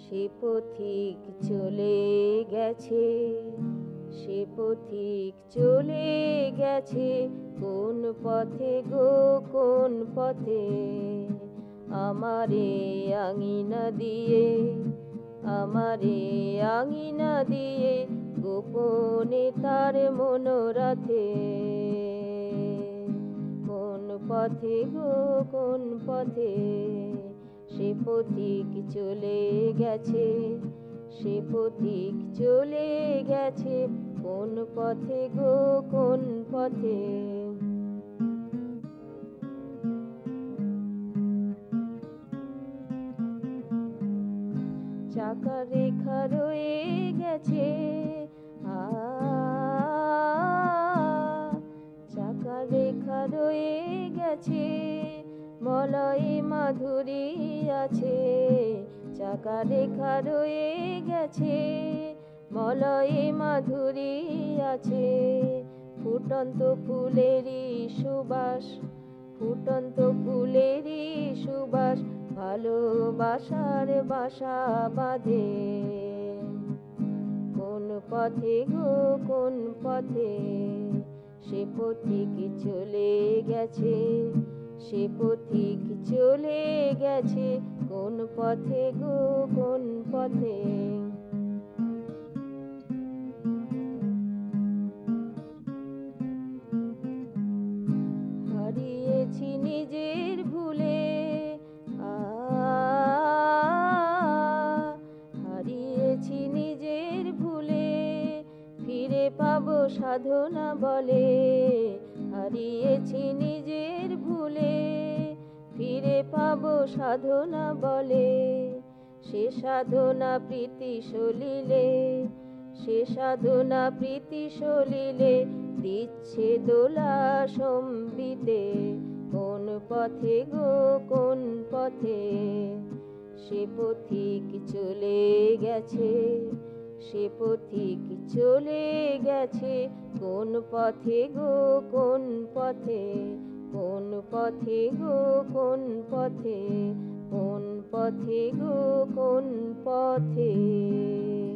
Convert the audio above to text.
সে পথিক চলে গেছে, সে পথিক চলে গেছে, কোন পথে গো কোন পথে? আমারে আঙিনা দিয়ে, আমারে আঙিনা দিয়ে, গোপনে তার মনোরথে। কোন পথে গো কোন পথে? সে পথিক চলে গেছে, সে পথিক চলে গেছে, কোন পথে গো কোন পথে? চাকা রেখা রয়ে গেছে, চাকা রেখা রয়ে গেছে, মলয় মাধুরী আছে। চাকা রেখা রয়ে গেছে, মলয় মাধুরী আছে। ফুটন্ত ফুলেরই সুবাস, ফুটন্ত ফুলেরই সুবাস, ভালোবাসার বাসা বাঁধে। কোন পথে গো কোন পথে? সে পথিক চলে গেছে, সে পথিক চলে গেছে, কোন পথে গো কোন পথে? হারিয়েছি নিজের ভুলে, হারিয়েছি নিজের ভুলে, ফিরে পাবো সাধনা বলে। হারিয়েছি নিজের ভুলে, ফিরে পাবো সাধনা বলে। সে সাধনা প্রীতি সলিলে, সে সাধনা প্রীতি সলিলে, দিচ্ছে দোলা সম্বিতে। কোন পথে গো কোন পথে? সে পথিক চলে গেছে, সে পথিক চলে গেছে, কোন পথে গো কোন পথে? কোন পথে গো কোন পথে? কোন পথে গো কোন পথে?